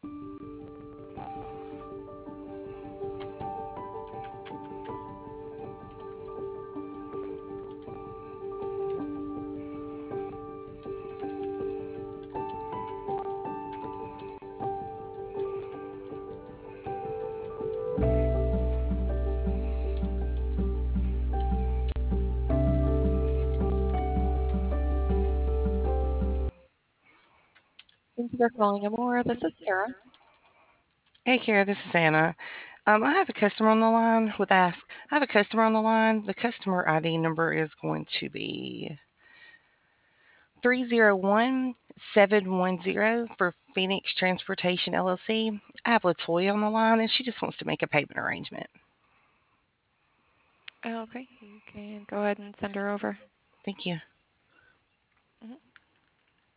Thank you for calling Amora. This is Sarah. Hey, Kara, this is Anna. I have a customer on the line with Ask. I have a customer on the line. The customer ID number is going to be 301710 for Phoenix Transportation LLC. I have Latoya on the line, and she just wants to make a payment arrangement. Okay, you can go ahead and send her over. Thank you.